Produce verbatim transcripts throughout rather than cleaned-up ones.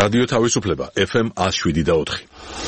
რადიო თავისუფლება ეფ ემ one oh seven და four.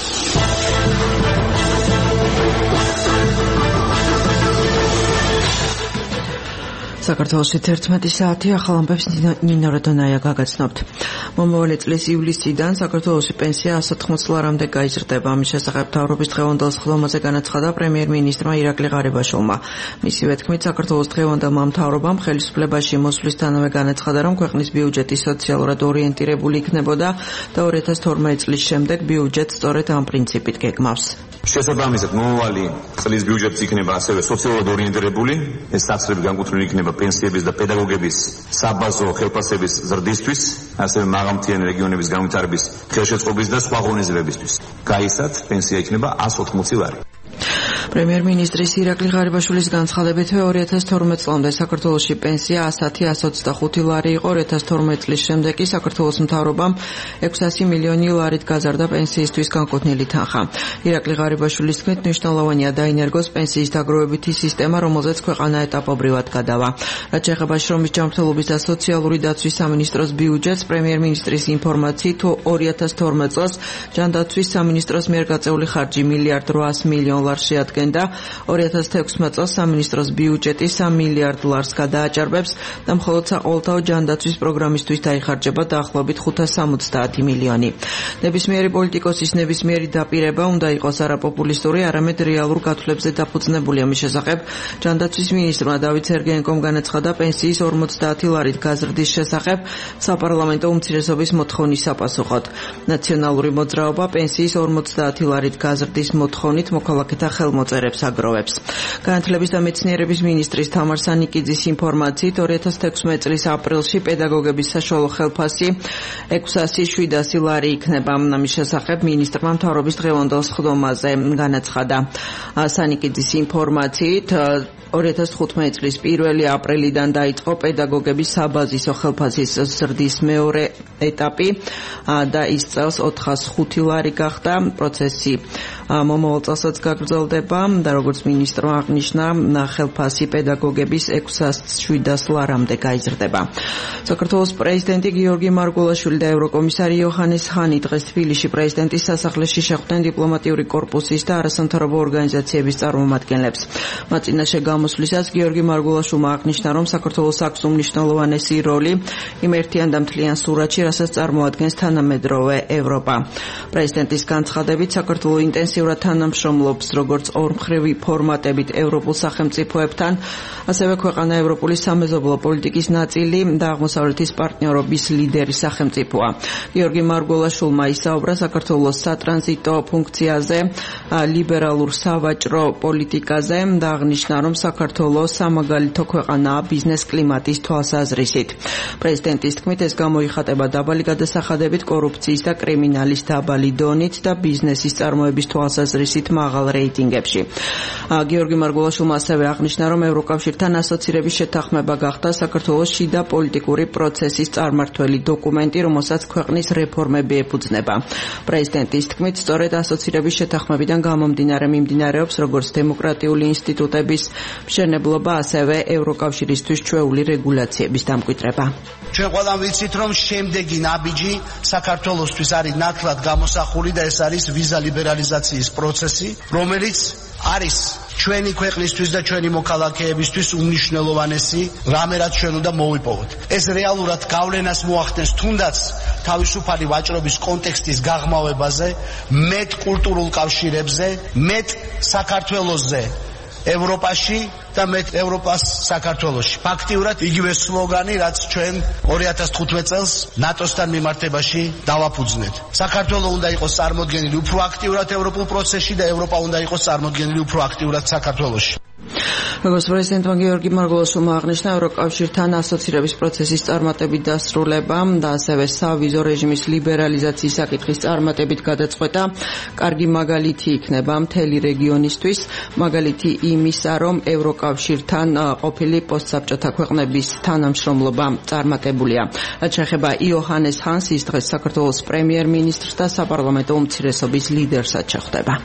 საქართველოში თერთმეტი საათი ახალ ამბებს ნინო როდონაია გაგაცნობთ. მომავალი წლის ივლისიდან საქართველოში პენსია one hundred eighty ლარამდე გაიზრდება. ამის შესახებ მთავრობის დღევანდელ სხდომაზე განაცხადა პრემიერ-მინისტრმა ირაკლი ღარიბაშვილმა. მისივე თქმით, საქართველოს დღევანდელმა მთავრობამ ხელისუფლებაში მოსვლისთანავე განაცხადა, რომ ქვეყნის ბიუჯეტი სოციალურად ორიენტირებული იქნებოდა და two thousand twelve წლის შემდეგ ბიუჯეტს სწორედ ამ პრინციპით გეგმავს. შესაბამისად, მომავალი წლის ბიუჯეტი იქნება ასევე სოციალურად ორიენტირებული, ეს საფრთხები განკუთვნილი იქნება პენსიების და პედაგოგების საბაზო ხელფასების ზრდისთვის, ასევე მაღალმთიანი რეგიონების განვითარების ხელშეწყობის და სხვა ღონისძიებებისთვის. გაისად პენსია იქნება one hundred eighty ლარი. პრემიერ-მინისტრის ირაკლი ღარიბაშვილის განცხადებით two thousand twelve წლამდე საქართველოში პენსია one hundred twenty ლარი იყო, two thousand twelve წლის შემდეგ კი საქართველოს მთავრობამ six hundred მილიონი ლარით გაზარდა პენსიისთვის განკუთვნილი თანხა. ირაკლი ღარიბაშვილის თქმით, მნიშვნელოვანია დაინერგოს პენსიის დაგროვებითი სისტემა, რომელზეც ქვეყანა ეტაპობრივად გადავა. რაც შეეხება შრომის ჯანმრთელობის და სოციალური დაცვის სამინისტროს ბიუჯეტს, პრემიერ-მინისტრის ინფორმაციით two thousand twelve წელს ჯანდაცვის სამინისტროს მიერ გაწეული ხარჯი one მილიარდ eight hundred მილიონი ლარს შეადგენდა. two thousand sixteen წელს სამინისტროს ბიუჯეტი three მილიარდ ლარს გადააჭარბებს და მხოლოდ საყოველთაო ჯანდაცვის პროგრამისთვის დაიხარჯება დაახლოებით five hundred seventy მილიონი. ნებისმიერი პოლიტიკოსის ნებისმიერი დაპირება უნდა იყოს არაპოპულისტური, არამედ რეალურ გათვლებზე დაფუძნებული. ამის შესახებ ჯანდაცვის მინისტრმა დავით სერგეენკომ განაცხადა, პენსიის forty ლარით გაზრდის შესახებ საპარლამენტო უმცირესობის მოთხოვნის საპასუხოდ. ნაციონალური მოძრაობა პენსიის forty ლარით გაზრდის მოთხოვნით მოქალაქეთა ხელმოწერებს აგროვებს. განათლების და მეცნიერების მინისტრის თამარ სანიკიძის ინფორმაციით, two thousand sixteen წლის აპრილში პედაგოგების საშუალო ხელფასი six hundred seventy ლარი იქნება. ამის შესახებ მინისტრმა მთავრობის დღევანდელ სხდომაზე განაცხადა. სანიკიძის ინფორმაციით, two thousand fifteen წლის პირველი აპრილიდან დაიწყო პედაგოგების საბაზისო ხელფასის ზრდის მეორე ეტაპი და ის წელს four hundred five ლარი გახდა. პროცესი მომავალ წელსაც გაგრძელდება და როგორც მინისტრმა აღნიშნა, ხელფასი პედაგოგების six hundred seventy ლარამდე გაიზრდება. საქართველოს პრეზიდენტი გიორგი მარგულაშვილი და ევროკომისარი იოჰანეს ჰანი დღეს თბილისში პრეზიდენტის სასახლეში შეხვდნენ დიპლომატიური კორპუსის და არასამთავრობო ორგანიზაციების წარმომადგენლებს. მათ წინაშე გამოსვლისას გიორგი მარგულაშვილმა აღნიშნა, რომ საქართველოს აქვს უმნიშვნელოვანესი როლი იმ ერთიან და მთლიან სურათში, რასაც წარმოადგენს თანამედროვე ევროპა. პრეზიდენტის განცხადებით, საქართველო ინტენსიურად თანამშრომლობს როგორც ორმხრივი ფორმატებით ევროპულ სახელმწიფოებთან, ასევე ქვეყანა ევროპული სამეზობლო პოლიტიკის ნაწილი და აღმოსავლეთის პარტნიორობის ლიდერი სახელმწიფოა. გიორგი მარგულაშვილმა ისაუბრა საქართველოს სატრანზიტო ფუნქციაზე, ლიბერალურ სავაჭრო პოლიტიკაზე და აღნიშნა, რომ საქართველოს სამაგალითო ქვეყანაა ბიზნეს კლიმატის თვალსაზრისით. პრეზიდენტის თქმით, ეს გამოიხატება დაბალი გადასახადებით, კორუფციის და კრიმინალის დაბალი დონით და ბიზნესის წარმოების თვალსაზრისით მაღალ რეიტინგებში. გიორგი მარგულაშვილმა ასევე აღნიშნა, რომ ევროკავშირთან ასოცირების შეთანხმება გახდა საქართველოს შიდა პოლიტიკური პროცესის წარმართველი დოკუმენტი, რომელსაც ქვეყნის რეფორმები ეფუძნება. პრეზიდენტის თქმით, სწორედ ასოცირების შეთანხმებიდან გამომდინარე მიმდინარეობს როგორც დემოკრატიული ინსტიტუტების მშენებლობა, ასევე ევროკავშირისთვის ჩვეული რეგულაციების დამკვიდრება. ჩვენ ყველამ ვიცით, რომ შემდეგი ნაბიჯი საქართველოსთვის არის ნათლად გამოსახული და ეს არის ვიზა ლიბერალიზაციის პროცესი, რომელიც არის ჩვენი ქვეყნისთვის და ჩვენი მოქალაქეებისთვის უმნიშვნელოვანესი რამე, რაც ჩვენ უნდა მოვიპოვოთ. ეს რეალურად გავლენას მოახდენს თუნდაც თავისუფალი ვაჭრობის კონტექსტის გაღრმავებაზე, მეტ კულტურულ კავშირებზე, მეტ საქართველოსზე ევროპაში და მეტ ევროპას საქართველოში. ფაქტიურად იგივე სლოგანი, რაც ჩვენ two thousand fifteen წელს ნატოსთან მიმართებაში დავაფუძნეთ. საქართველო უნდა იყოს წარმოდგენილი უფრო აქტიურად ევროპულ პროცესში და ევროპა უნდა იყოს წარმოდგენილი უფრო აქტიურად საქართველოში. როგორც პრეზიდენტმა გიორგი მარგულაშვილმა აღნიშნა, ევროკავშირთან ასოცირების პროცესის წარმატებით დასრულება და ასევე სავიზო რეჟიმის ლიბერალიზაციის საკითხის წარმატებით გადაწყვეტა კარგი მაგალითი იქნება მთელი რეგიონისთვის, მაგალითი იმისა, რომ ევროკავშირთან ყოფილი პოსტსაბჭოთა ქვეყნების თანამშრომლობა წარმატებულია. რაც შეეხება იოჰანეს ჰანს, ის დღეს საქართველოს პრემიერ-მინისტრს და საპარლამენტო უმცირესობის ლიდერსაც შეხვდება.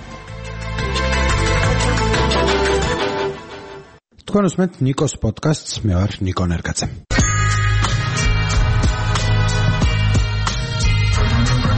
თქვენ უსმენთ ნიკოს პოდკასტს, მე ვარ ნიკო ნერგაძე.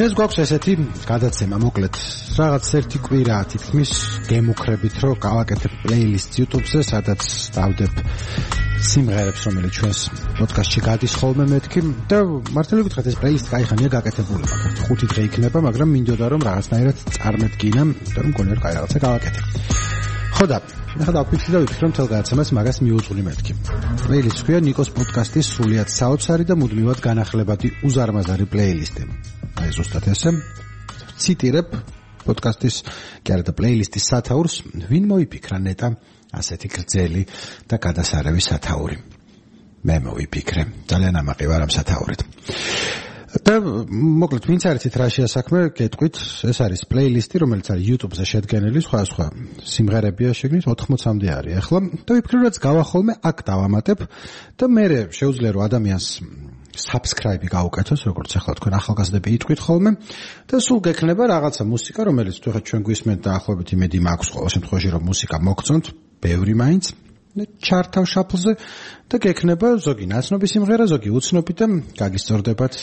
დღეს გვაქვს ესეთი გადაცემა, მოკლედ რაღაც ერთი კვირა თითქმის გემუქრებით, რომ გავაკეთებ პლეილისტს YouTube-ზე, სადაც დავდებ სიმღერებს, რომელიც ჩვენს პოდკასტში გადის ხოლმე მეთქი და მართალი გითხრათ, ეს პლეილისტი кайხანია გაკეთებული, მაგათ ხუთი დღე იქნება, მაგრამ მინდოდა რომ რაღაცნაირად წარმეთგინა, იმიტომ რომ მგონია რომ кай რაღაცა გავაკეთებ. ხო და ახლა დავფიქრდი და ვიფიქრე რომ თელ გადაცემას მაგას მიუძღვნი მეთქი. პლეილისტს ქვია ნიკოს პოდკასტის სრულიად საოცარი და მუდმივად განახლებადი უზარმაზარი პლეილისტი. აი ზუსტად ესე ციტირებ პოდკასტის კი არა და პლეილისტის სათაურს, ვინ მოიფიქრა ნეტა ასეთი გრძელი და გადასარევი სათაური. მე მოვიფიქრე, ძალიან ამაყი ვარ ამ სათაურით. და მოკლედ ვინც არიცით რა შეასაქმე, გეტყვით, ეს არის პლეილისტი, რომელიც არის YouTube-ზე შედგენილი, სხვადასხვა სიმღერებია შეგნით, ოთხმოცამდე არის ახლა და ვიფიქრე რომ გავახოლმე აქ დავამატებ და მე შეუძლია რომ ადამიანს subscribe გაუკეთოს, როგორც ახლა თქვენ ახალგაზრდები იტყვით ხოლმე და სულ გექნება რაღაცა მუსიკა, რომელიც თუ ხა ჩვენ გვისმენთ და ახლობით იმედი მაქვს ყოველ შემთხვევაში რომ მუსიკა მოგწონთ, ბევრი მაინც ჩართავ შაფლზე და გექნება ზოგი ნაცნობი სიმღერა, ზოგი უცნობი და გაგისწორდებათ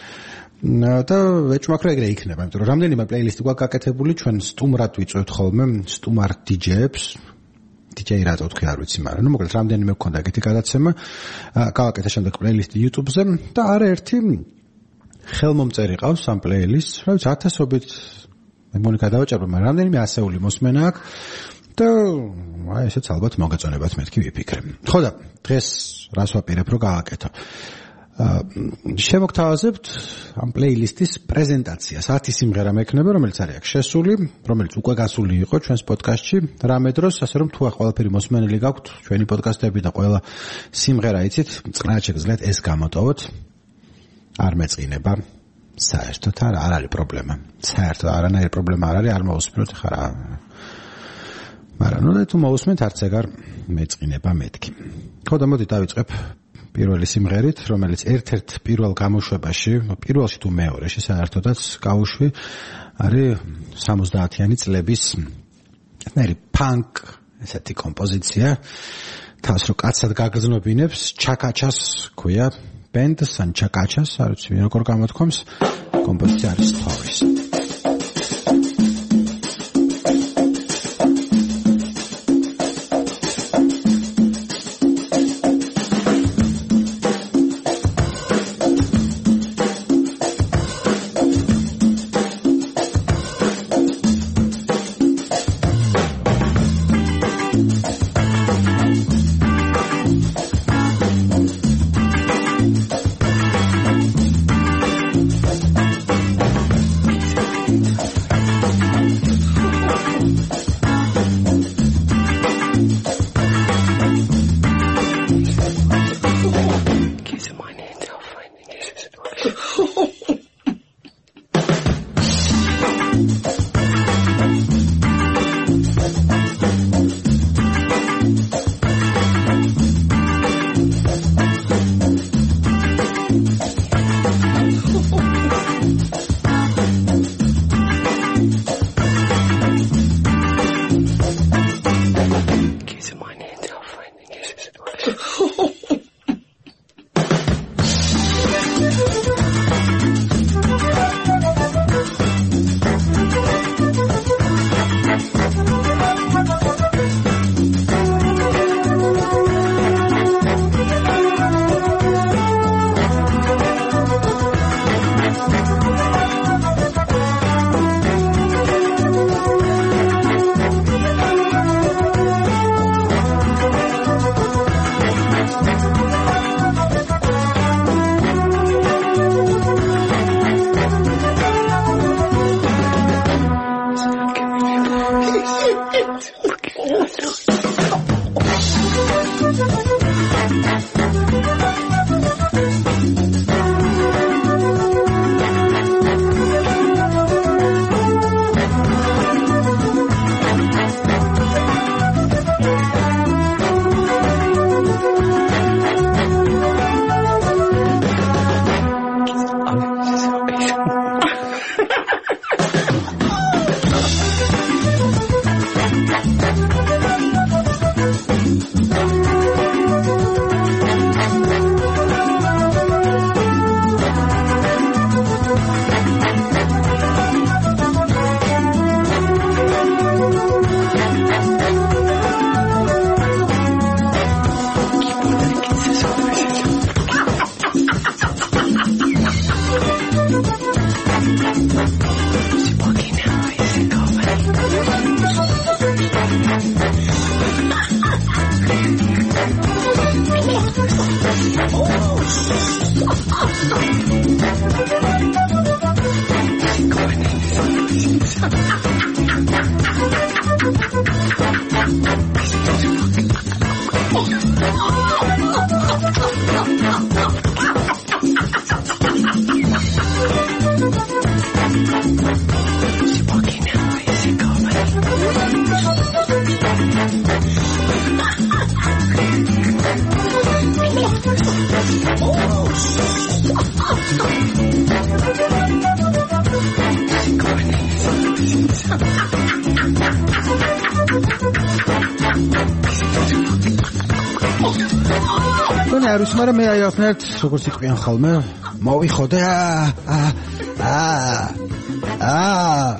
და ვეჭმაქრო ეგრე იქნება, იმიტომ რომ რამდენიმე პლეილისტი გვაქვს გაკეთებული, ჩვენ სტუმრად ვიწვევთ ხოლმე სტუმარ დიჯეებს, დიჯეი რატო თქვი არ ვიცი, მაგრამ ნუ მოკლედ რამდენიმე მქონდა ეგეთი გადაცემა, გავაკეთე შემდეგ პლეილისტი YouTube-ზე და არაერთი ხელმომწერი ყავს ამ პლეილისტს, რა ვიცი ათასობით მე მგონი გადავაჭერბე, მაგრამ რამდენიმე ასეული მოსმენა აქვს და აი ესეც ალბათ მოგეწონებათ მეთქი ვიფიქრე. ხო და დღეს რას ვაპირებ რომ გავაკეთო? აა შემოგთავაზებთ ამ პლეილისტის პრეზენტაციას. ათი სიმღერა მექნება, რომელიც არის აქ შესული, რომელიც უკვე გასული იყო ჩვენს პოდკასტში რამე დროს, ასე რომ თუ ყველაფერი მოსმენილი გაქვთ ჩვენი პოდკასტები და ყველა სიმღერა იცით, წყნარ შეგძლეთ ეს გამოტოვოთ. არ მეწყინება. საერთოდ არ არის პრობლემა. საერთოდ არანაირი პრობლემა არ არის, არ მოусმინოთ ხარ. მაგრამ ნუ თუ მოусმენთ არც ეგარ მეწყინება მეთქი. ხო და მოდი დავიწყებ პირველი სიმღერით, რომელიც ერთ-ერთ პირველ გამოშვებაში, პირველში თუ მეორეში საერთოდაც გავუშვი, არის სამოცდაათიანი წლების ნერი პანკ ესეთი კომპოზიცია. თავს რო კაცად გაგრძნობინებს, ჩაკაჩას ქვია, ბენდს ან ჩაკაჩას, არ ვიცი ვინ როგორ გამოთქვამს, კომპოზიცია არის Stories. გონი არ ვის, მაგრამ მე აი ახნერთ როგორც იყვიან ხოლმე მოვიხოდე აა აა აა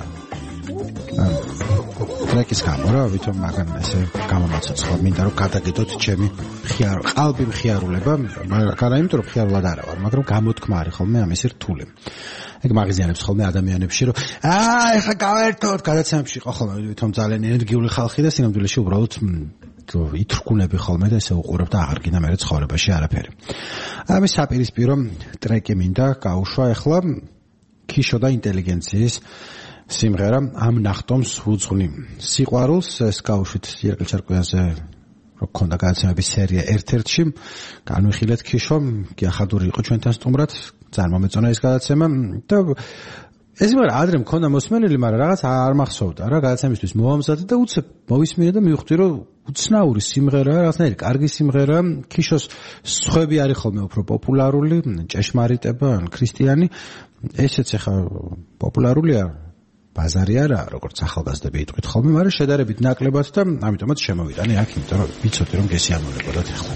ტრეკის გამორა ვითომ მაგან ესე გამომაცოცხლა მინდა რომ გადაგიდოთ ჩემი მხიარ ყალბი მხიარულება მაგრამ იმიტომ რომ მხიარულად არა ვარ მაგრამ გამოთქმა არის ხოლმე ამისი რთული ეგ მაგაზიანებს ხოლმე ადამიანებში რომ აა ეხლა გავერთოთ გადაცემებში იყო ხოლმე ვითომ ძალიან ენერგიული ხალხი და სინამდვილეში უბრალოდ ითრკუნები ხოლმე და ესე უყურებ და აღარ გინდა მე ცხოვრებაში არაფერი ამის საპირისპირო ტრეკი მინდა გაუშვა ეხლა ქიშო და ინტელიგენციის სიმღერა ამ ნახტომს უძღვნი სიყვარულს ეს გავუშვით ირაკლი ჩარკვიანზე რო ქონდა გადაცემების სერია ერთ-ერთში განვიხილეთ ქიშო გიახადური იყო ჩვენთან სტუმრად ძალიან მომეწონა ეს გადაცემა და ეს მაგრამ ადრე მქონდა მოსმენილი მაგრამ რაღაც არ მახსოვდა რა გადაცემისთვის მოვამზადე და უცებ მოვისმინე და მივხვდი რომ უცნაური სიმღერაა რაღაცნაირი კარგი სიმღერა ქიშოს სხვები არის ხოლმე უფრო პოპულარული ჭეშმარიტება ან ქრისტიანი ესეც ახლა პოპულარულია ბაზარი არა როგორც ახალგაზრდები იტყვით ხოლმე მაგრამ შედარებით ნაკლებად და ამიტომაც შემოვიტანე აქ იმიტომ რომ ვიცოდი რომ გესიამოვნებოდათ ახლა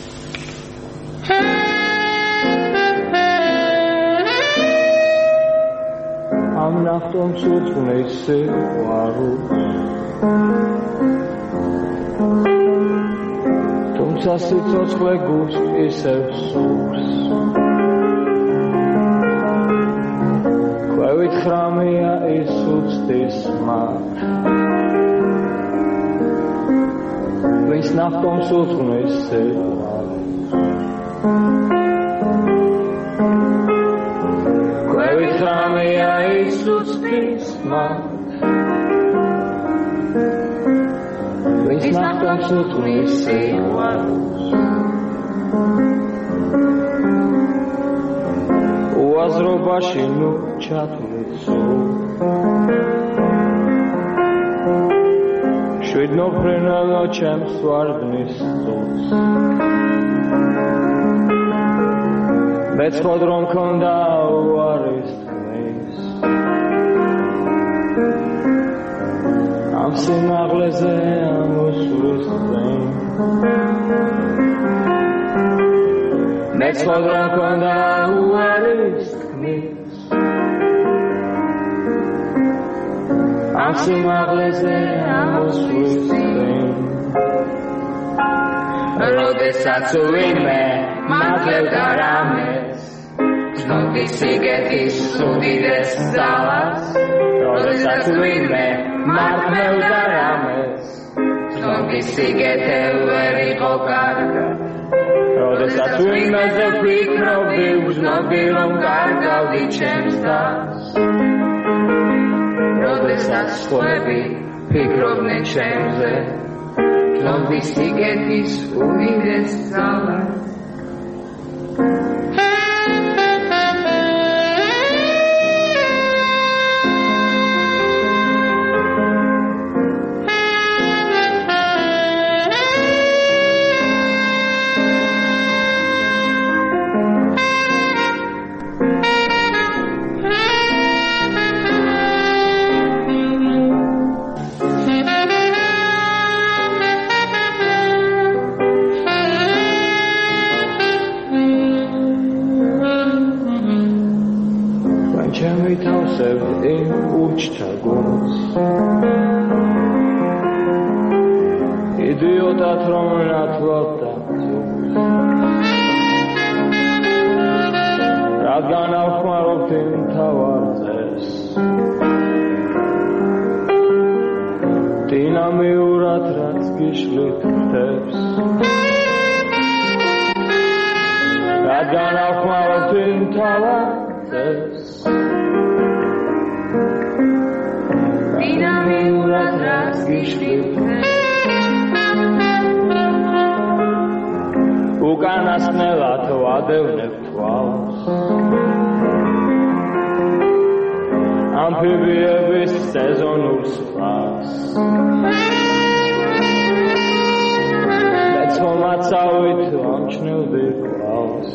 ამ ნახტომს უძღვნე სიყვარულს თუმცა სიცოცხლე გულს ისევ სურს ყვევით ხრამია ის უცდის მათ ვინც ნახტომს უძღვნეს სიყვარულს ყვევით ხრამია ის უცდის მათ ვინც ნახტომს უძღვნეს სიყვარულს უაზრობაში ნუ ჩათვლიცო შვიდნოფრენალო ჩემს ვარდნის წუთს მეცხოვ რომ მქონდა უარის თქმის ამ სიმაღლეზე ამოსვლის წინ მეცხოვ რომ მქონდა უარის თქმის ამ სიმაღლეზე ამოსვლის წინ როდესაც ვინმე მადლევდა რამეს ცნობი სიგეთის უდიდეს ძალას როდესაც ვინმე მადლევდა რამეს ცნობი სიგეთე ვერ იყო კარგად როდესაც ვინმეზე ვფიქრობდი ვზნობდი რომ კარგავდი ჩემს დას როდესაც სხვები ფიქრობდნენ ჩემზე ცნობი სიგეთის უდიდეს ძალას იდიოტად რომ ნათლობდა რადგან ავხმარობთ იმ თავარწეს დინამიურად რაც გიშლით ხდებს რადგან ავხმარობთ იმ თავარწეს დინამიურად რაც გიშლით უკანასკნელად ვადევნებ თვალს ამფიბიების სეზონურ სპას მეცხოვმაცავით ამჩნევდი კვალს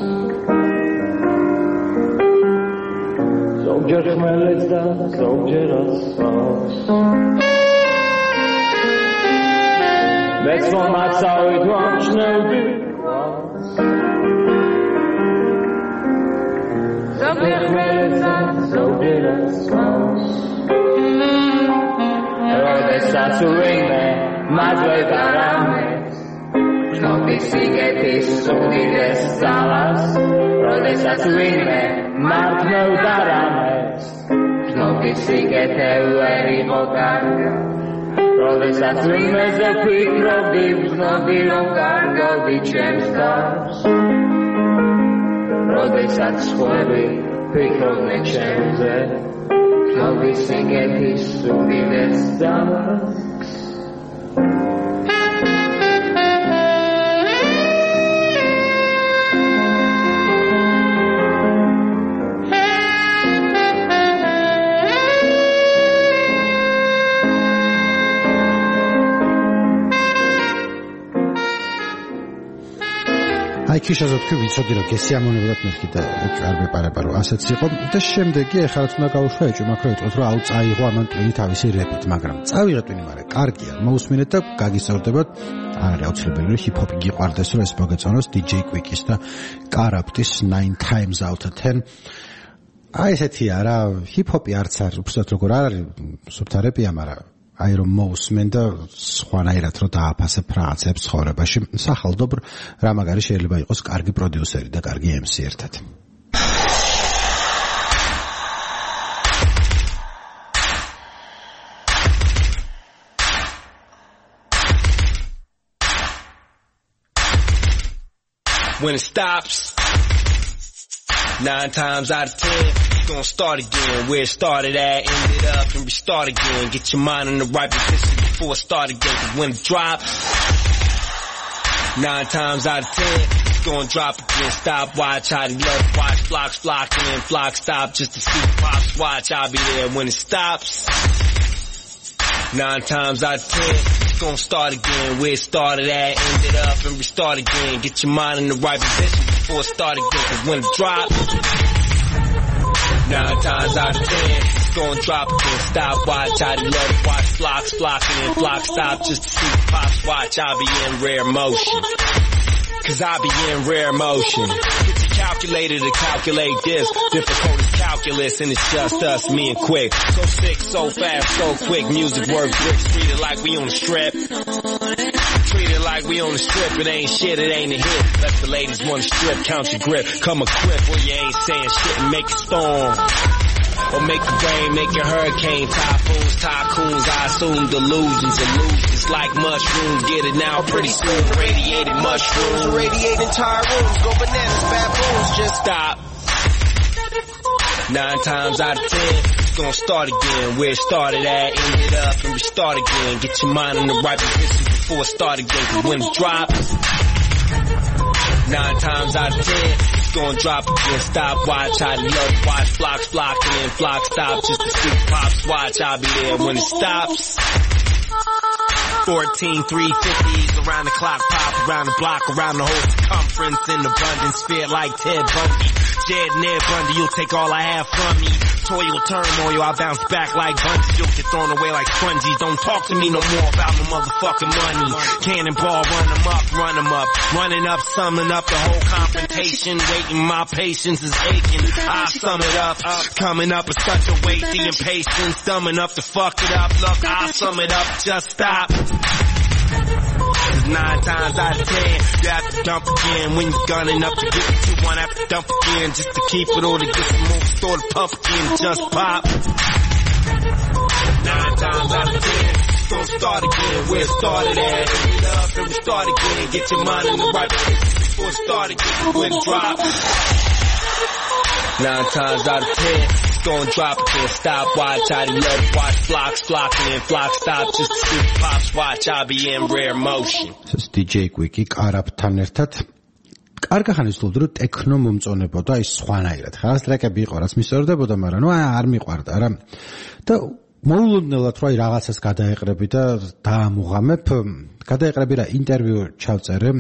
ზოგჯერ ხმელეთს და ზოგჯერაც სალს მეც მომაცავით ვამჩნევდი ზოგი ხმელეცა ზოგიერად სკავს როდესაც ვინმე მაძლევდა რამეს ჟნობის სიგეთის უდიდეს ძალას როდესაც ვინმე მართმევდა რამეს ჟნობის სიგეთე ვერ იყო კარგა როდესაც ვინმეზე ვფიქრობდი ვზნობდი რომ კარგავდი ჩემს თავს როდესაც სხვები ვფიქრობდნენ ჩემზე ჟნობის სიგეთის უდიდეს ძალას აი ქიშაზე თქვი ვიცოდი რომ გესიამოვნებოდათ მე კიდე არ მეპარება რომ ასეც იყო და შემდეგი ეხლა რაც უნდა გავუშვა ეჭვმაქრო იტყვის რომ აუ წაიღო ამან ტვინი თავისი რეპით მაგრამ წავიღე ტვინი მაგრამ კარგია მოусმინეთ და გაგისწორდებათ არ არის აუცილებელი რომ ჰიპ-ჰოპი გიყვარდეს რომ ეს მოგეწონოს დი-ჯეი Quick-ის და Corrupt-ის nine times out of ten აი ესეთია რა ჰიპ-ჰოპი არც არ უბრალოდ როგორ არ არის სუფთა რეპია მაგრამ აი რომ მოусმენ და სხვანაირად რომ დააფასებ რაღაცებს ცხოვრებაში სახალდობ რა მაგარი შეიძლება იყოს კარგი პროდიუსერი და კარგი ემ სი ერთად When it stops nine times out of ten gonna start again where it started at, end it up and restart again. Get your mind in the right position before it start again. Cause when it drops, nine times out of ten, it's gonna drop again. Stop, watch, how they love, watch, flocks flocking and flock stop just to see pops watch. I'll be there when it stops. Nine times out of ten, it's gonna start again where it started at, end it up and restart again. Get your mind in the right position before it start again. Cause when it drops, nine times out of ten, it's gonna drop again. Stop, watch, how they love it. Watch flocks flocking and flock stop just to see pops watch. I'll be in rare motion. Cause I be in rare motion. Get your calculator to calculate this. Difficult as calculus and it's just us, me and Quick. So sick, so fast, so quick. Music work bricks. Treat it like we on the strip. Treat it like we on the strip. It ain't shit, it ain't a hit. Let the ladies wanna strip, count your grip. Come equipped where you ain't saying shit and make it storm. Or make the rain, make a hurricane. Typhoons, tycoons, I assume delusions, illusions like mushrooms. Get it now pretty soon. Radiated mushrooms, radiate entire rooms. Go bananas, baboons, just stop. Nine times out of ten, it's gonna start again where it started at, end it up and restart again. Get your mind in the right position before it start again. Cause when it drops, nine times out of ten, it's gonna drop again. Stop, watch, how they love, watch flocks flocking and flock stop just to see pops watch. I'll be there when it stops. Fourteen three fifties around the clock, pop around the block, around the whole circumference in abundance, sphere like Ted Bundy. Jed Ned Bundy, you'll take all I have from me. Toil, turmoil, I bounce back like bungees. You'll get thrown away like sponges. Don't talk to me no more about no motherfucking money. Cannonball, run them up, run them up. Running up, summing up the whole confrontation. Waiting, my patience is aching. I sum it up. Coming up is such a weight, the impatience. Dumb enough to fuck it up. Look, I sum it up, just stop. Nine times out of ten, you have to dump again. When you're gunning up to get what you want, have to dump again. Just to keep it or to get some more, store the pump again, just pop. Nine times out of ten, it's gonna start again where it started at. End it up and restart again. Get your mind in the right place before it start again. When it drops. Nine times out of ten, it's gonna drop again. Stop, watch, how they love it. Watch flocks flocking and flock stop just to see pops watch. I'll be in rare motion. დი-ჯეი Quick-ი Corrupt-თან ერთად კარგი ხანის ვთვლი რომ ტექნო მომწონებოდა ის სხვანაირად. ხას ტრეკები იყო რაც მისწორდებოდა, მაგრამ ნუ არ მიყვარდა რა. და მოულოდნელად რა რაღაცას გადაეყრები და დაამუღამებ. გადაეყრები რა ინტერვიუ ჩავწერე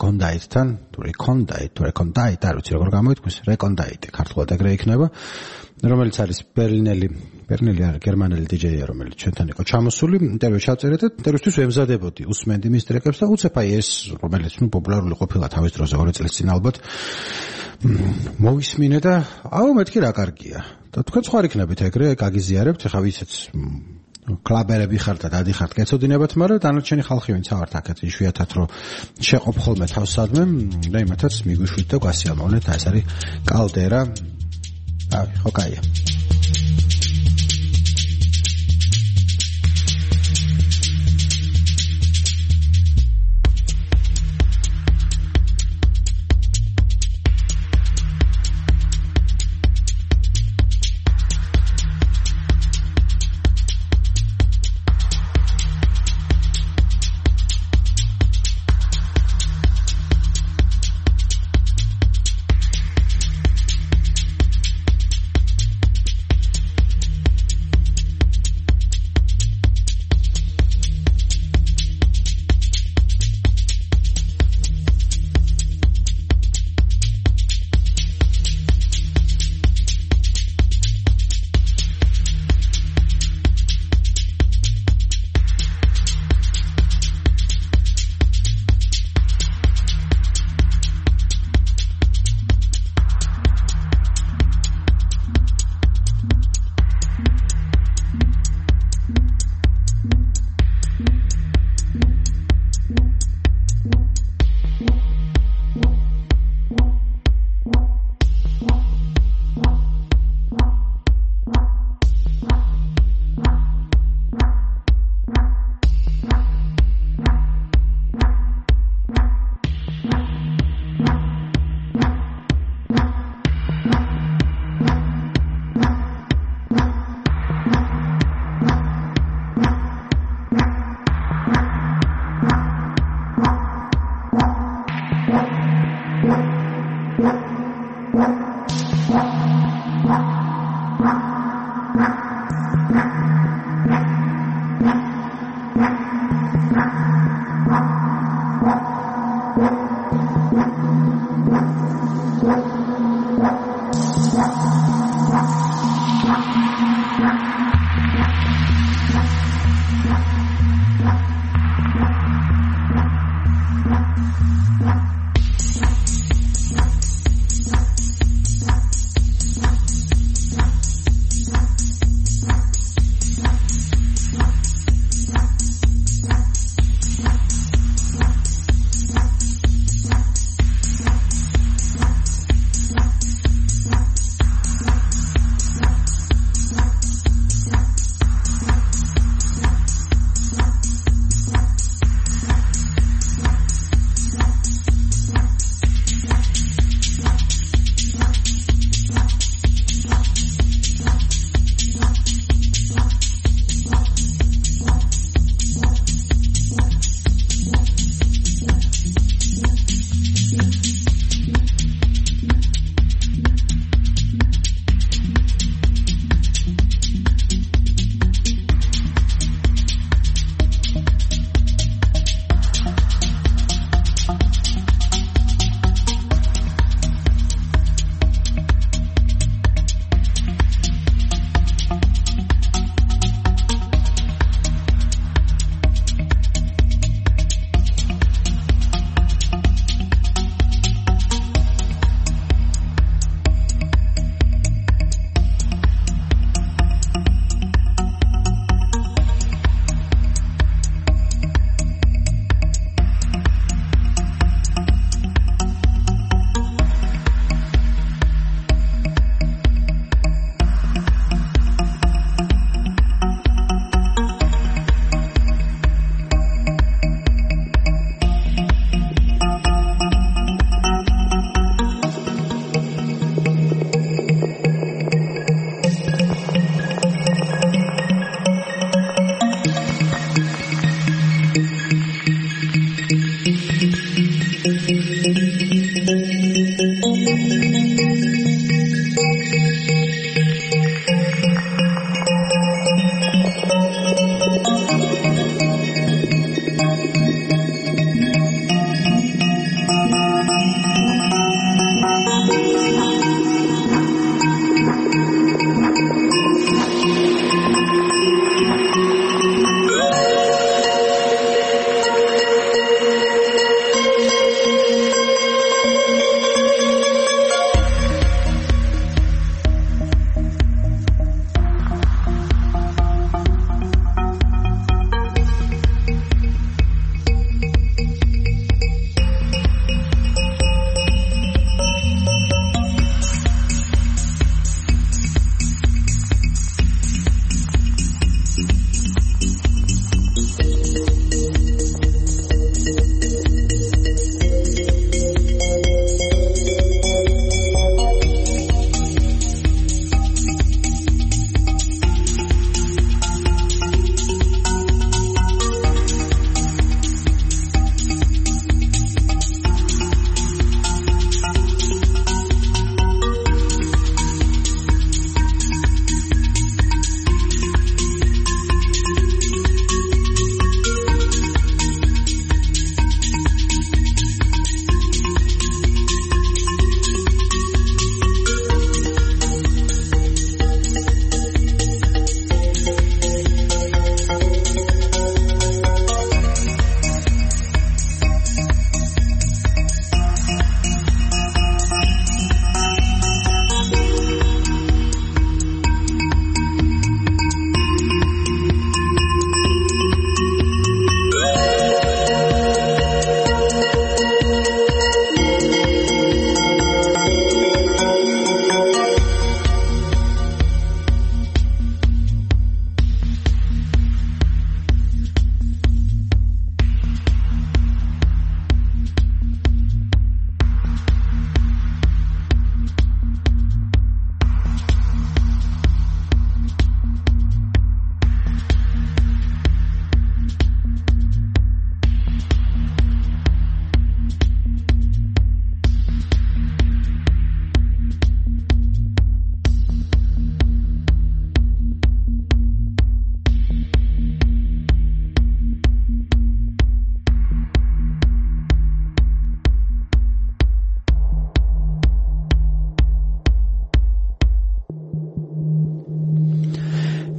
რეკონდაიტთან, თუ რეკონდაიტ, თუ რეკონდაიტ, არ ვიცი როგორ გამოითქვის, რეკონდაიტი ქართულად ეგრე იქნება. რომელიც არის ბერლინელი, ბერლინელი არა, გერმანელი დიჯეია, რომელიც ჩვენთან იყო ჩამოსული, ინტერვიუ ჩავწერეთ და ინტერვიუსთვის ვემზადებოდი უსმენდი მის ტრეკებს და უცებ აი ეს, რომელიც ნუ პოპულარული ყოფილა თავის დროზე ორი წლის წინ ალბათ მოვისმინე და აუ მეთქი რა კარგია. და თქვენ სხვა იქნებით ეგრე გაგიზიარებთ, ეხლა ვიცით კლაბერები ხართ და დადიხართ გეცოდინებათ, მაგრამ დანარჩენი ხალხი ვინც ავართ აქეთ იშვიათად რომ შეყოფ ხოლმე თავს სადმე და იმათაც მიგვიშვით და გვასიამოვნეთ, ეს არის კალდერა. აი, ხო კაია.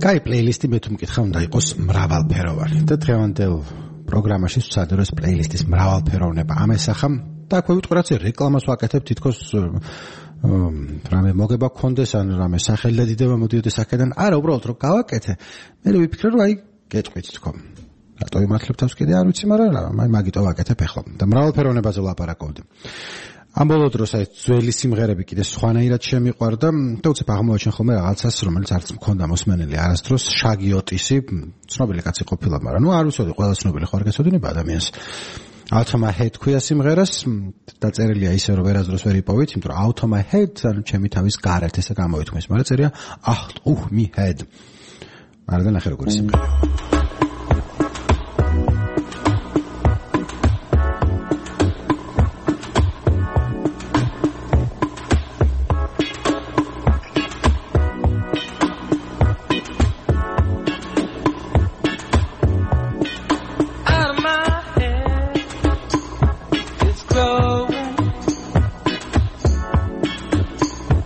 კაი პლეილისტი მე თუ მკითხა უნდა იყოს მრავალფეროვანი და დღევანდელ პროგრამაში ვცადე რომ ეს პლეილისტის მრავალფეროვნება ამესახა და აქვე ვიტყვი რაც რეკლამას ვაკეთებ თითქოს რამე მოგება გქონდეს ან რამე სახელი და დიდება მოდიოდეს აქედან არა უბრალოდ რომ გავაკეთე მე ვიფიქრე რომ აი გეტყვით თქო რატო იმართლებ თავს კიდე არ ვიცი მაგრამ აი მაგიტო ვაკეთებ ახლა და მრავალფეროვნებაზე ვლაპარაკობდი ამ ბოლო დროს აი ძველი სიმღერები კიდე სხვანაირად შემიყვარდა და უცებ აღმოაჩენ ხოლმე რაღაცას რომელიც არც მქონდა მოსმენელი არასდროს შაგი ოტისი ცნობილი კაცი ყოფილა მაგრამ ნუ არ ვიცოდი ყველა ცნობილი ხო არ გეცოდინება ადამიანს Out of my head ქვია სიმღერას დაწერილია ისე რომ ვერასდროს ვერ იპოვით იმიტომ რომ out of my head ანუ ჩემი თავის გარეთ ესე გამოითქმის მაგრამ წერია out of my head მაგრამ ნახე როგორი სიმღერა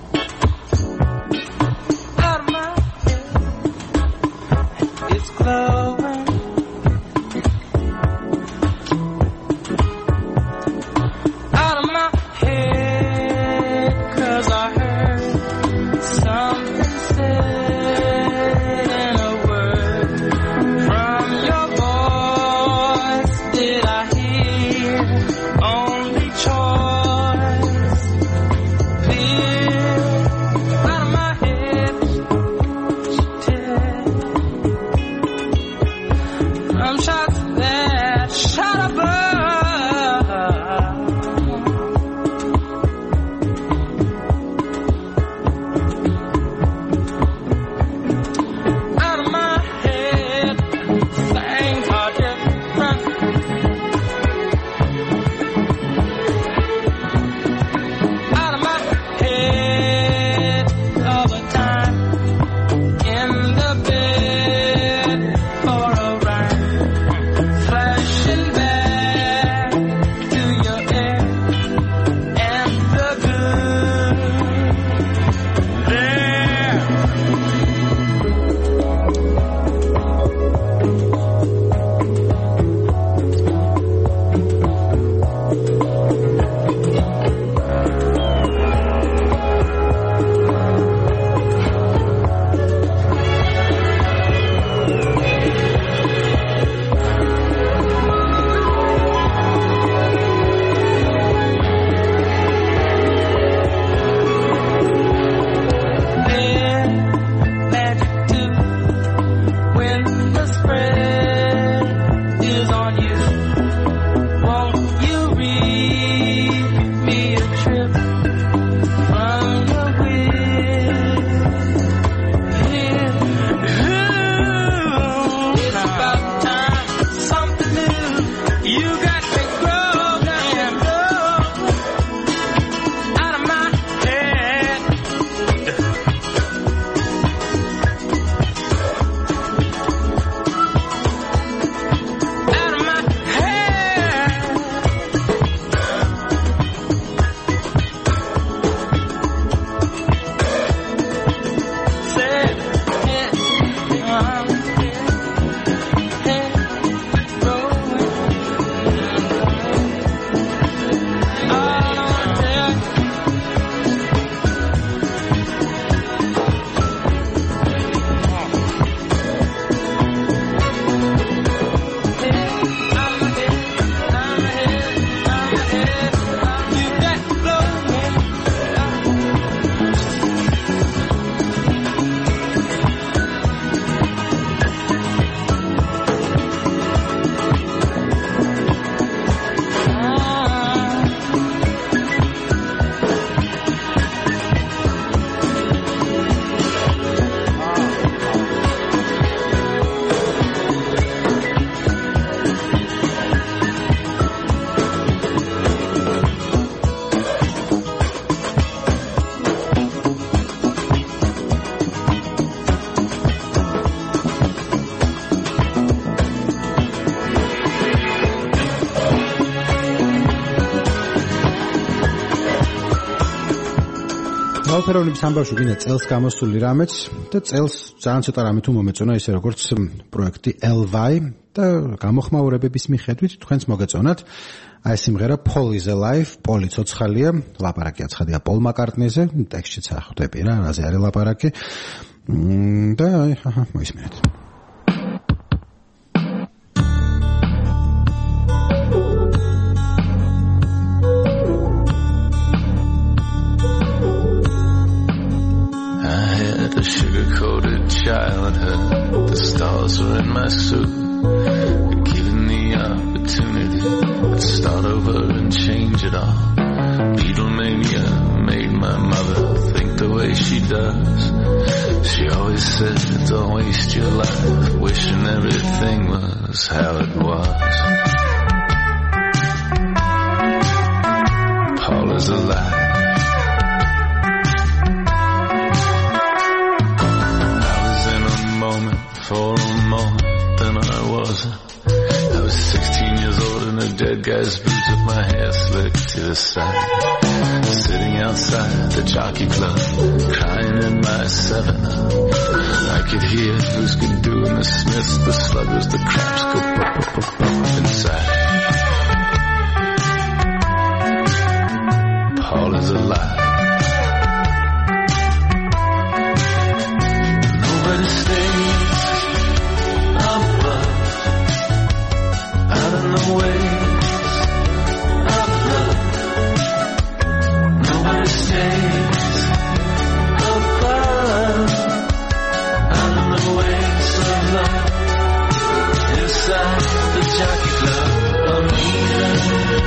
Close. მრავალფეროვნების ამბავში გინდა წელს გამოსული რამეც და წელს ძალიან ცოტა რამე თუ მომეწონა ისე როგორც პროექტი ელვაი და გამოხმაურებების მიხედვით თქვენს მოგეწონათ აი სიმღერა Paul is alive, პოლი ცოცხალია, ლაპარაკი აცხადია პოლ მაკარტნიზე, ტექსტშიც ხვდები რა, რაზე არის ლაპარაკი. და აი, აჰა, მოისმინეთ. A sugar-coated childhood, the stars were in my suit, given the opportunity to start over and change it all. Beatlemania made my mother think the way she does. She always said, don't waste your life wishing everything was how it was. Paul is alive. For a moment, then I wasn't. I was sixteen years old in a dead guy's boots with my hair slicked to the side. Sitting outside the jockey club, crying in my seven up. I could hear who's good doing the Smiths, the sluggers, the craps go pop, pop, pop, pop inside. Paul is alive. Nobody stays the waves of love. Nobody stays above. Out of the waves of love. Inside the jockey club of Eden.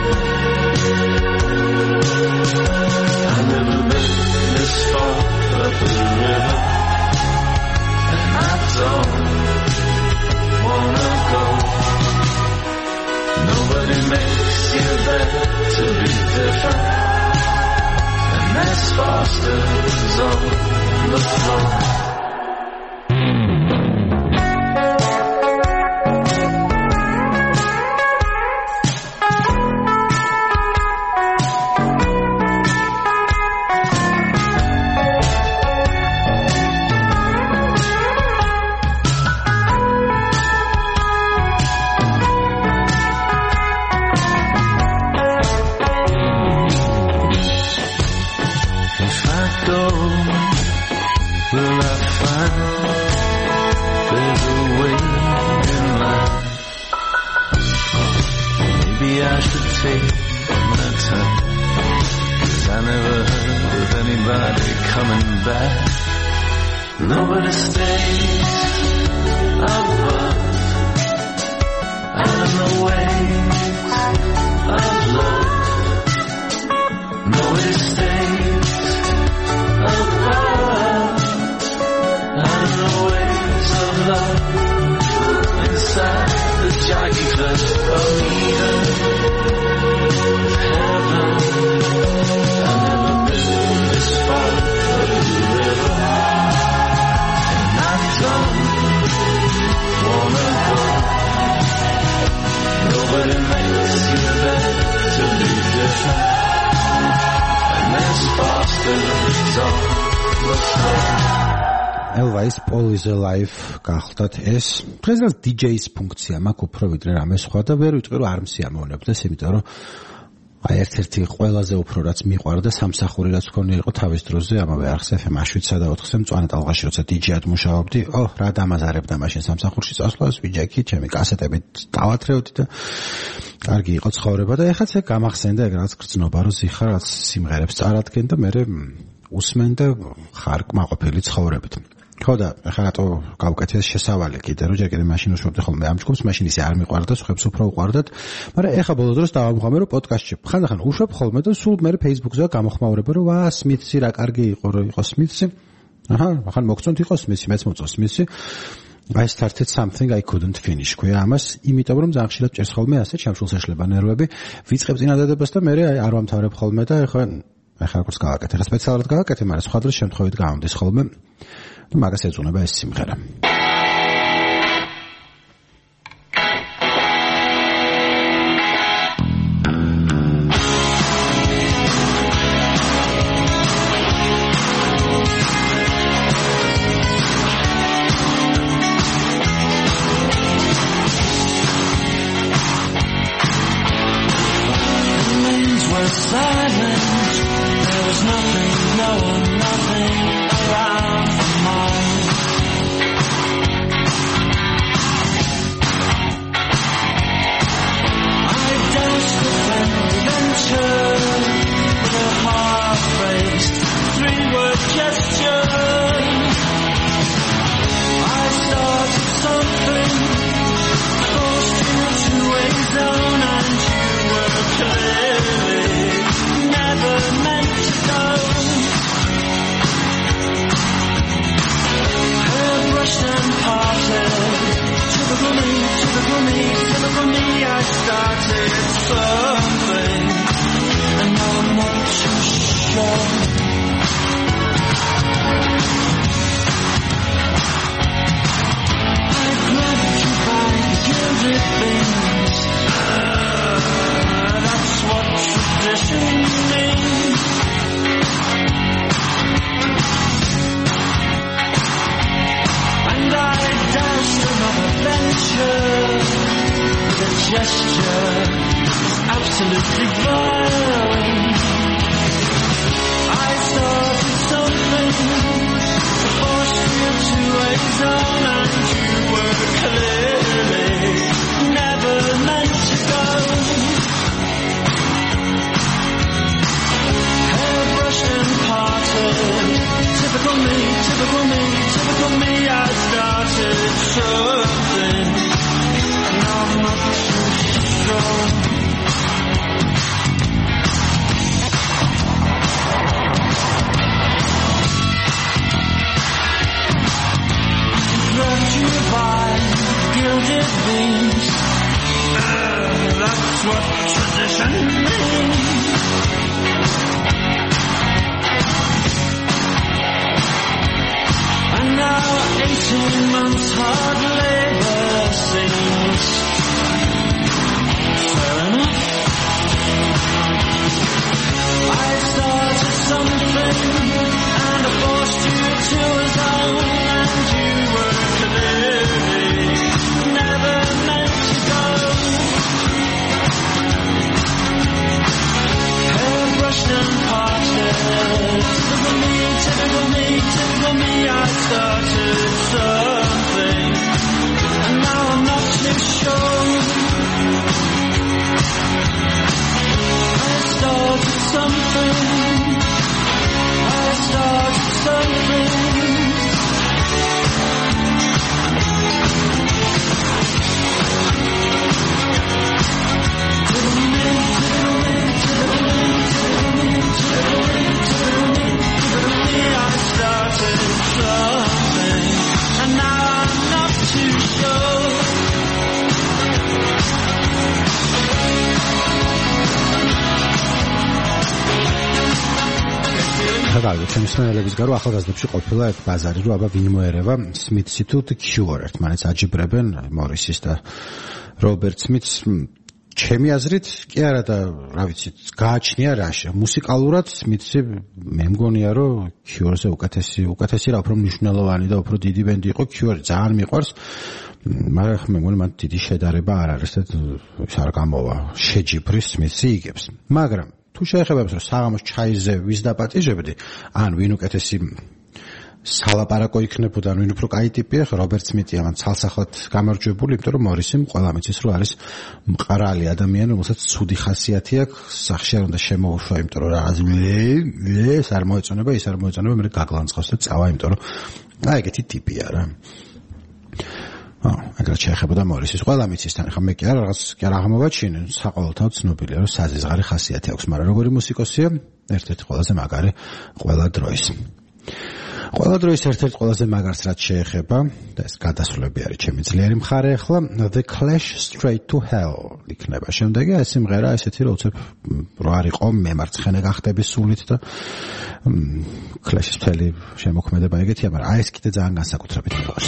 I've never been this far up the river, and I don't wanna go. Nobody makes you better to be different, and that's Foster's on the floor. Elvis Paul is alive გახლდათ ეს დღესდღეობით დი-ჯეის ფუნქცია მაქვს უფრო ვიდრე რამე სხვა და ვერ ვიტყვი რომ არ მსიამოვნებდეს იმიტომ რომ აი ერთ-ერთი ყველაზე უფრო რაც მიყვარდა სამსახური რაც მქონია იყო თავის დროზე ამავე არხს ეფ ემ შვიდსა და ოთხზე მწვანე ტალღაში როცა დი-ჯეად მუშაობდი ო რა დამაზარებდა მაშინ სამსახურში წასვლას ვიჯექი ჩემი კასეტებით დავათრევდი და კარგი იყო ცხოვრება და ეხაც ეგ გამახსენდა ეგ რაც გრძნობა რომ ზიხარ რაც სიმღერებს წარადგენ და მე უსმენ და ხარ კმაყოფილი ცხოვრებით ხო და ახლა რატო გავუკეთე ეს შესავალი კიდე რომ ჯერ კიდე მაშინ უშვებდი ხოლმე ამ ჯგუფს მაშინ ისე არ მიყვარდა სხვებს უფრო უყვარდათ მაგრამ ეხლა ბოლო დროს დავამღამე რომ პოდკასტში ხანდახან უშვებ ხოლმე და სულ მე Facebook-ზე გამოხმაურება რომ ვა სმითსი რა კარგი იყო რომ იყო სმითსი აჰა ახლა მოგწონთ იყო სმითსი მეც მოწონს სმითსი I started something I couldn't finish ქვია ამას იმიტომ რომ ძალიან ხშირად ჭერს ხოლმე ასე ჩამშულს ეშლება ნერვები ვიწყებ წინადადებას და მე არ ვამთავრებ ხოლმე და ეხლა ეხლა როგორც გავაკეთე ხა სპეციალურად გავაკეთე მაგრამ სხვა დროს შემთხვევით გამომდის ხოლმე მაგას ეძუნება ეს სიმღერა silent. There was nothing, no one, nothing around for mine. I danced with adventure, with a half-raised three-word gesture. I started something, forced you to a zone, and you were clearly never meant to go. Her brushed and parted, typical me, typical me, typical me. I started something, and now I'm not too sure. I grabbed you by the gilded things. Uh, that's what tradition means. And I danced another venture with a gesture absolutely violent. I started something, forced you to a zone, and you were clearly never meant to go. Hair brushed and parted, typical me, typical me, typical me. I started something, and now I'm not too sure. Grabbed you by gilded wings. Uh, that's what tradition means. And now eighteen months hard labor seems fair enough. I started something, and I forced you to a zone, and you were clearly never meant to go. Hair brushed and parted, typical me, typical me, typical me. I started something, and now I'm not too sure. I started something, I started something. გადავიდეთ ჩემს სცენელების გარო ახალგაზრდებში ყოფილა ერთ ბაზარი რო აბა ვინ მოერევა სმითსი თუ კიურ ერთმანეთს აჯიბრებენ მორისის და რობერტ სმითს ჩემი აზრით კი არა და რა ვიცი გააჩნია რაში მუსიკალურად სმითსი მე მგონია რომ კიურზე უკეთესი უკეთესი რა უფრო მნიშვნელოვანი და უფრო დიდი ბენდი იყო კიური ძალიან მიყვარს მაგრამ მე მგონი მან დიდი შედარება არ არის და ის არ გამოვა შეჯიბრის სმითსი იგებს მაგრამ თუ შეეხებებს რომ საღამოს ჩაიზე ვის დაპატიჟებდი ან ვინ უკეთესი სალაპარაკო იქნებოდა ან ვინ უფრო კაი ტიპია ხო რობერტ სმითი ამან ცალსახად გამარჯვებული იმიტომ რომ მორისიმ ყველა მიცის რომ არის მყრალი ადამიანი რომელსაც ცუდი ხასიათი აქვს სახში არ უნდა შემოუშვა იმიტომ რომ რა ეს არ მოეწონება ის არ მოეწონება მე გაგლანწყავს და წავა იმიტომ რომ აი ეგეთი ტიპია რა აა აგრეთ შეეხებოდა მორისის ყველა მიცისთან ხა მე კი არა რაღაც კი არ აღმოვაჩინე საყოველთაოდ ცნობილია რომ საზიზღარი ხასიათი აქვს მაგრამ როგორი მუსიკოსია ერთ-ერთი ყველაზე მაგარი ყველა დროის ყველა დროის ერთ-ერთი ყველაზე მაგარს რაც შეეხება და ეს გადასვლები არის ჩემი ძლიერი მხარე ახლა The Clash Straight to Hell იქნება შემდეგი ეს სიმღერა ესეთი რომ უცებ რო არ იყო მემარცხენე გახდები სულით და Clash-ის მთელი შემოქმედება ეგეთია მაგრამ აი ეს კიდე ძალიან განსაკუთრებით მიყვარს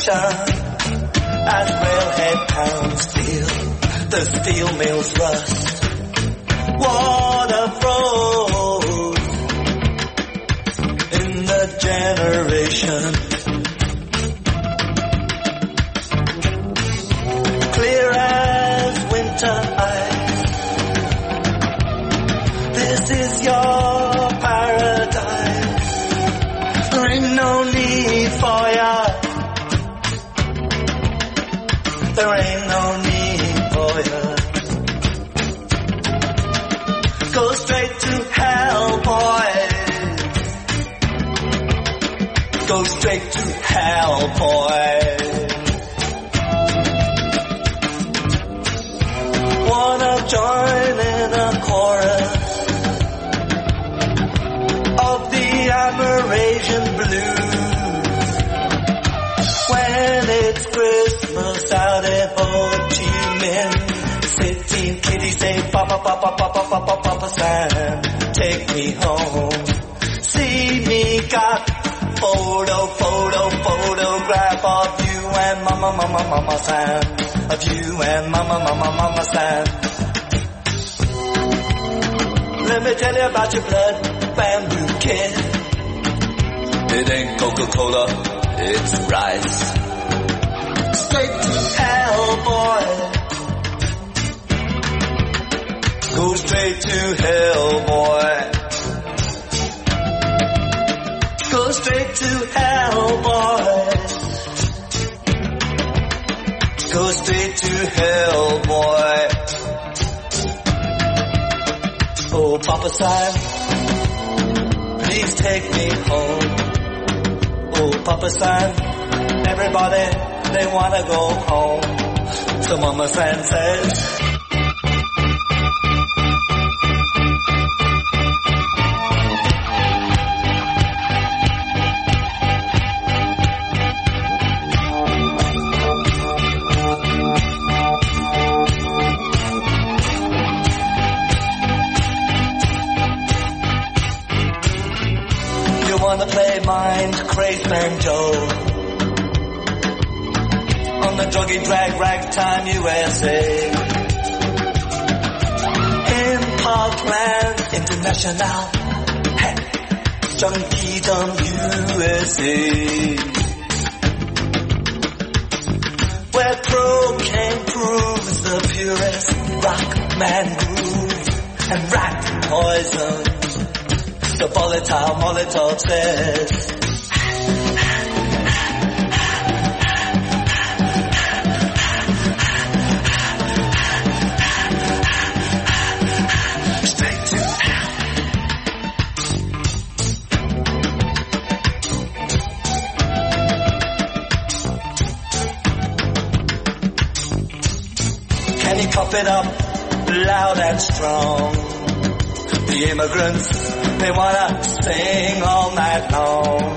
destruction. As railhead pounds steel, the steel mills rust. Water froze in the generation. Clear as winter ice. This is your paradise. There ain't no need for ya. There ain't no need for ya. Go straight to hell, boys. Go straight to hell, boys. Wanna join in a chorus of the Amerasian blues when it's Christmas out at Ho Chi Minh City. Kitty say, Papa, Papa, Papa, Papa, Papa Sam, take me home. See me got photo, photo, photograph of you and Mama, Mama, Mama Sam. Of you and Mama, Mama, Mama Sam. Let me tell you about your blood bamboo kid. It ain't Coca-Cola, it's rice. Straight to hell, boy. Go straight to hell, boy. Go straight to hell, boy. Go straight to hell, boy. Oh, Papa Sam, please take me home. Oh, Papa Sam, everybody, they wanna go home. So Mama Sam says, wanna play mind crazed banjo on the druggy drag ragtime U S A in Parkland International, hey, Junkie Dumb U S A, where cocaine proves the purest rock man groove and rat poison. The volatile Molotov says, straight to hell. Can you cop it up loud and strong? The immigrants, they wanna sing all night long.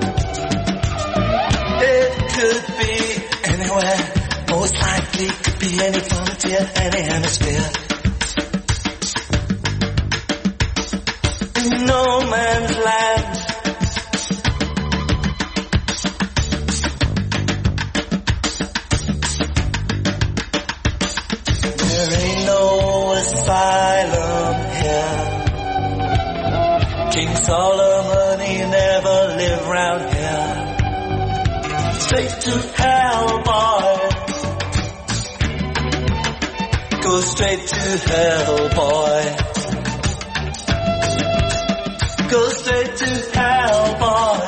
It could be anywhere, most likely could be any frontier, any hemisphere. In no man's land. There ain't no asylum here. King Solomon, he never lived round here. Straight to hell, boy. Go straight to hell, boy. Go straight to hell, boy.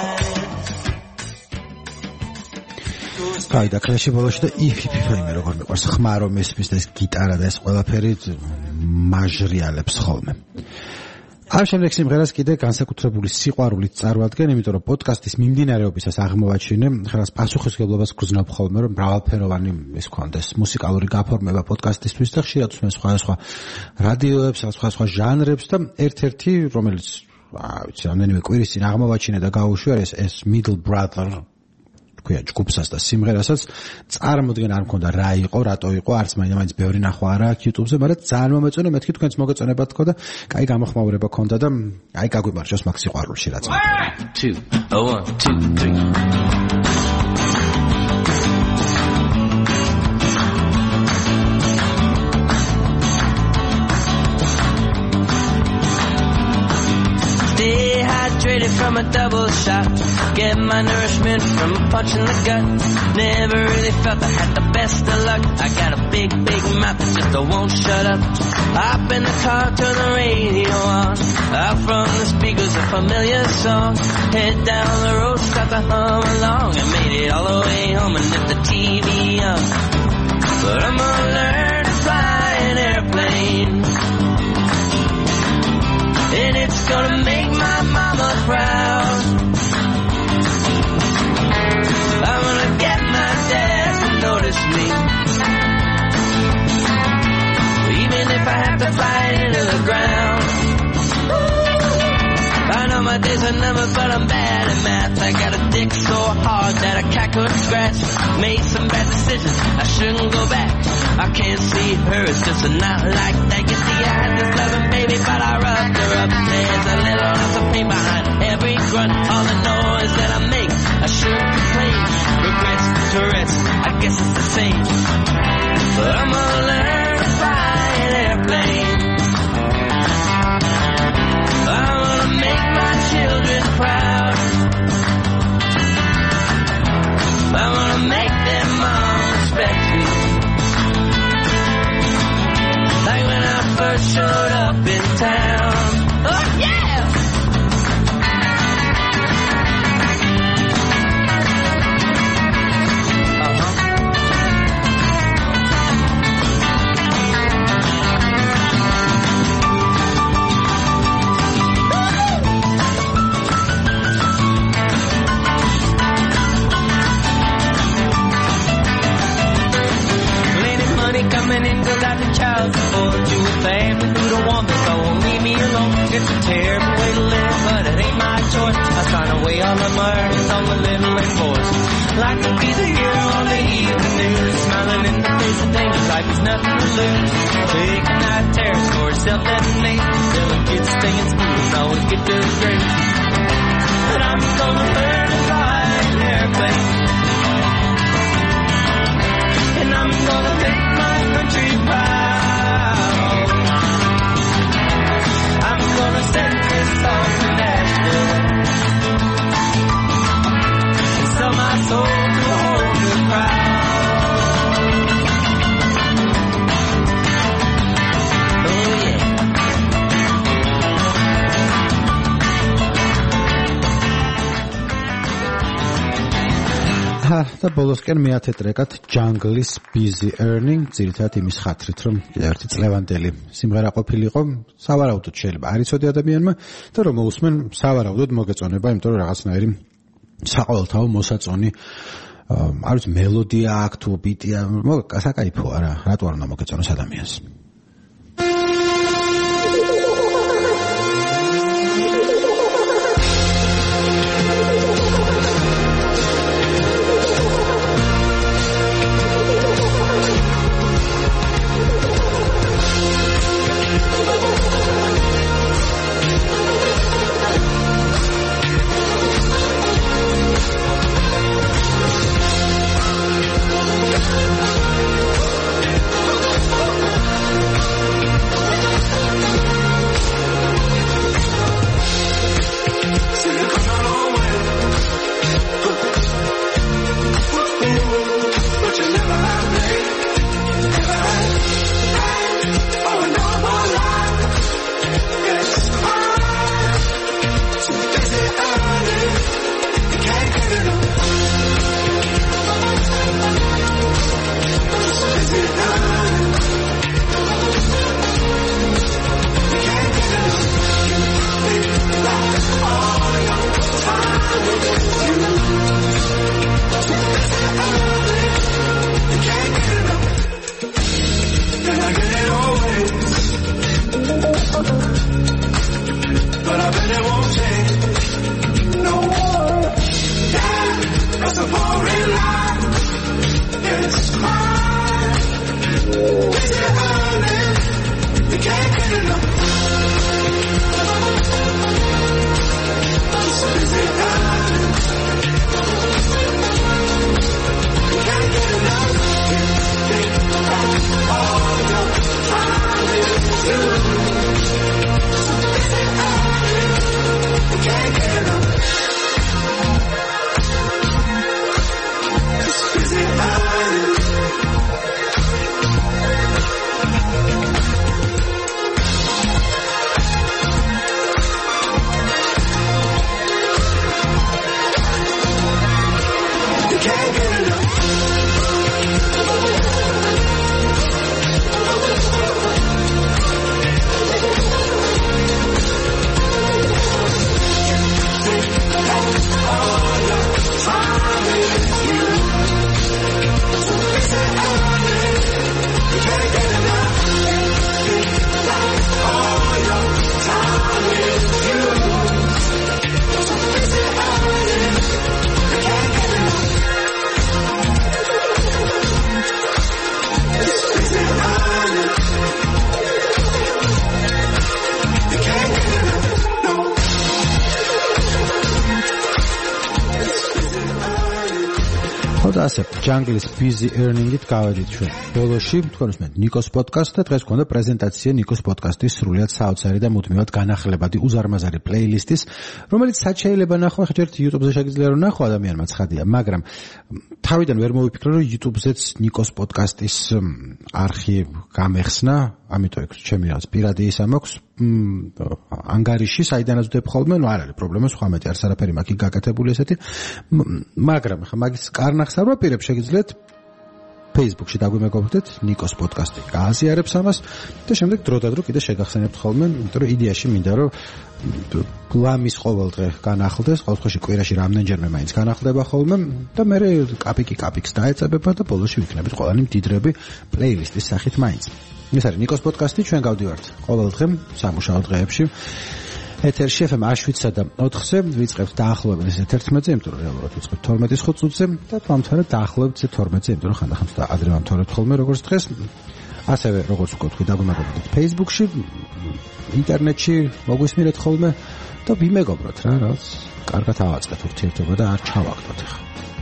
აი და კლეში ბოლოში და იფიფიფა იმე როგორ მიყვარს ხმა რომ ესმის და ეს გიტარა და ეს ყველაფერი მაჟრიალებს ხოლმე. ამ შემდეგ სიმღერას კიდე განსაკუთრებული სიყვარულით წარვადგენ, იმიტომ რომ პოდკასტის მიმდინარეობისას აღმოვაჩინე, ხელს პასუხისმგებლობას გრძნობ ხოლმე, რომ მრავალფეროვანი ის კონდეს მუსიკალური გაფორმება პოდკასტისთვის და ხშირად ვსმენ სხვადასხვა რადიოებს, სხვადასხვა ჟანრებს და ერთ-ერთი, რომელიც აა ვიცი, რამდენიმე კვირის წინ აღმოვაჩინე და გაუშვია ეს ეს Middle Brother ქვია ჯგუფსაც და სიმღერასაც წარმოდგენ არ მქონდა რა იყო, რატო იყო, არც მაინც ბევრი ნახვა არა აქვს YouTube-ზე, მაგრამ ძალიან მომეწონა, მეთქი თქვენც მოგეწონება თქო და კაი გამოხმაურება ქონდა და აი გაგვიმარჯოს მაგ სიყვარულში რაც მოგია. one two oh one two three dehydrated from a double shot. Get my nourishment from a punch in the gut. Never really felt I had the best of luck. I got a big, big mouth that just won't shut up. Hop in the car, turn the radio on. Out from the speakers, a familiar song. Head down the road, start to hum along. I made it all the way home and left the T V on. But I'm gonna learn to fly an airplane, and it's gonna make my mama proud. I'm gonna get my dad to notice me, even if I have to fly it into the ground. I know my days are numbered, but I'm bad at math. I got a dick so hard that a cat could scratch. Made some bad decisions, I shouldn't go back. I can't see her, it's just not like that. You see, I had this loving baby, but I rubbed her up. There's a little lots of pain behind every grunt. All the noise that I make, I shouldn't complain. Regrets, Tourette's, I guess it's the same. But I'm gonna learn to fly an airplane. I'm gonna make my children proud. I'm gonna make their mom respect me, like when I first showed up in town. Oh yeah! Coming in cause I've been child support to a family who don't want me, so won't leave me alone. It's a terrible way to live, but it ain't my choice. I sign away all of my earnings on the little enforce. Like to be the hero on the evening news, smiling in the face of danger, life is nothing to lose. Taking out terrorists for self-detonate, telling kids stay in school and always get to the grades. But I'm gonna learn to fly an airplane, and I'm gonna make my country proud. I'm gonna send this song to Nashville and sell my soul to a whole new crowd. Oh yeah. და ბოლოსკენ მეათე ტრეკად Jungle's Busy Earning, ძირითადად იმის ხათრით, რომ კიდევ ერთი წლევანდელი სიმღერა ყოფილიყო, სავარაუდოდ შეიძლება არ იცოდე ადამიანმა და რომ მოусმენ, სავარაუდოდ მოგეწონება, იმიტომ რომ რაღაცნაირი საყოველთაო მოსაწონი, არ ვიცი, მელოდია აქვს თუ ბიტია, საკაიფოა რა, რატო არ უნდა მოგეწონოს ადამიანს. და ასე Jungle-ის Busy Earning-ით გავედით ჩვენ ბოლოში თქვენ უსმენთ ნიკოს პოდკასტს და დღეს გქონდა პრეზენტაცია ნიკოს პოდკასტის სრულიად საოცარი და მუდმივად განახლებადი უზარმაზარი პლეილისტის, რომელიც sad შეიძლება ნახო, ხერთ YouTube-ზე შეგიძლია რომ ნახო ადამიანმა ცხადია, მაგრამ თავიდან ვერ მოვიფიქრე რომ YouTube-ზეც ნიკოს პოდკასტის არხი გამეხსნა, ამიტომ ეგ ჩემი რაღაც პირადი ისა მაქვს ანგარიში, საიდანაც ვდებ ხოლმე, ну არ არის პრობლემა, სხვა მეტი არც არაფერი მაქვს გაკეთებული ესეთი, მაგრამ ხა მაგის კარნახს არ ვაპირებ, შეგიძლიათ Facebook-ში დაგვიმეგობრდეთ, ნიკოს პოდკასტი გააზიარებს ამას და შემდეგ დროდადრო კიდე შეგახსენებთ ხოლმე, იმიტომ რომ იდეაში მინდა რომ ლამის ყოველდღე განახლდეს, ყოველდღეში კვირაში რამდენჯერმე მაინც განახლდება ხოლმე და მე კაპიკი კაპიკს დაეწებება და ბოლოში ვიქნებით ყველანი მდიდრები პლეილისტის სახით მაინც. ეს არის ნიკოს პოდკასტი, ჩვენ გავდივართ ყოველდღე სამუშაო დღეებში. ეთერში ეფ ემ შვიდსა და ოთხზე ვიწყებთ დაახლოებით ესე თერთმეტზე, იმიტომ რომ რეალურად ვიწყებთ თორმეტის ხუთ წუთზე და თამთარად დაახლოებით თორმეტზე, იმიტომ რომ ხანდახან და ადრე ვამთავრებთ ხოლმე როგორც დღეს. ასევე როგორც ვკითხავთ, დაგვიმეგობრდეთ Facebook-ში, ინტერნეტში, მოგვისმინეთ ხოლმე და ვიმეგობროთ რა, რაც კარგად ავაწყეთ ურთიერთობა და არ ჩავაგდოთ ახლა.